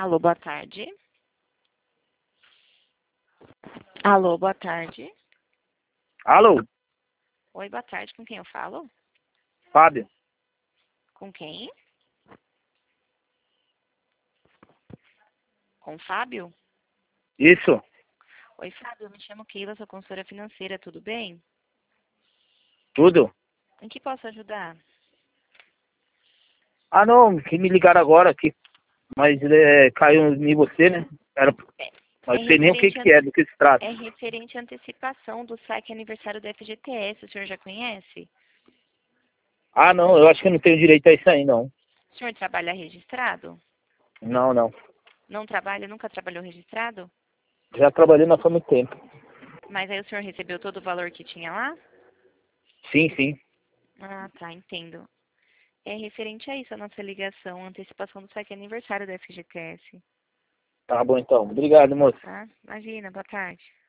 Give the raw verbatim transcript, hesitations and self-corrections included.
Alô, boa tarde. Alô, boa tarde. Alô, Oi, boa tarde. Com quem eu falo? Fábio. Com quem? Com o Fábio? Isso, Oi, Fábio. Eu me chamo Keila, sou consultora financeira. Tudo bem? tudo? Em que posso ajudar? Ah, não, que me ligaram agora aqui, mas é, caiu em você, né? Era, É mas não sei nem o que referente, que ante... é, do que se trata. é referente à antecipação do saque aniversário do F G T S. O senhor já conhece? Ah, não, eu acho que eu não tenho direito a isso aí, não. O senhor trabalha registrado? Não, não. Não trabalha? Nunca trabalhou registrado? Já trabalhei, mas faz muito tempo. Mas aí o senhor recebeu todo o valor que tinha lá? Sim, sim. Ah, tá, entendo. É referente a isso, a nossa ligação, a antecipação do saque aniversário do F G T S. Tá bom então. Obrigado, moço. Tá? Imagina, boa tarde.